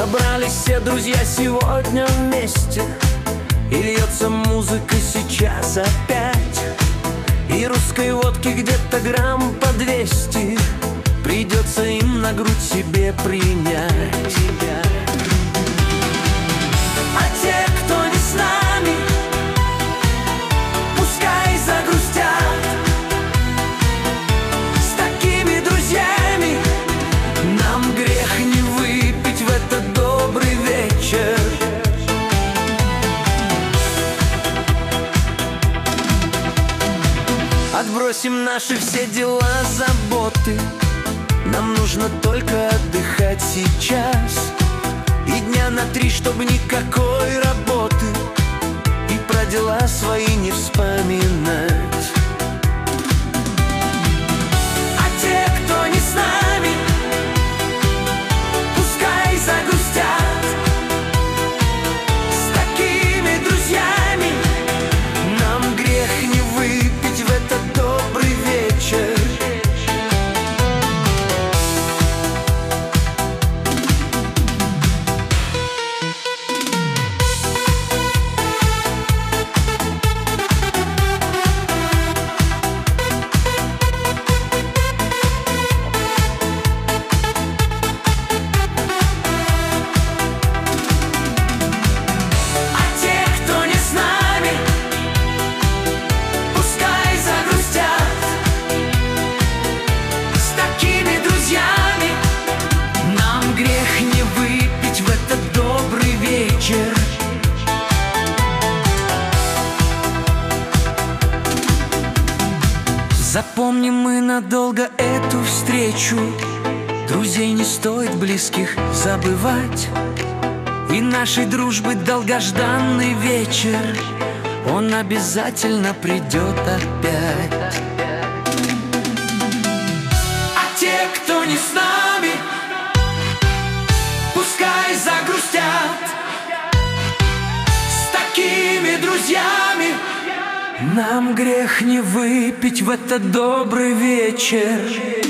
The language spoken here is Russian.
Собрались все друзья сегодня вместе, и льется музыка сейчас опять. И русской водки где-то грамм по 200 придется им на грудь себе принять. А те, кто не с нами, пускай загрустят. С такими друзьями нам грех не выпить в этот добрый вечер. Отбросим наши все дела, заботы. Нам нужно только отдыхать сейчас. И дня на 3, чтобы никакой работы, и про дела свои не вспоминать. А те, кто не с нами, пускай загрустят. С такими друзьями нам грех не выпить в этот добрый вечер. Запомним мы надолго эту встречу. Друзей не стоит близких забывать. И нашей дружбы долгожданный вечер, он обязательно придет опять. А те, кто не с нами, пускай загрустят. С такими друзьями нам грех не выпить в этот добрый вечер.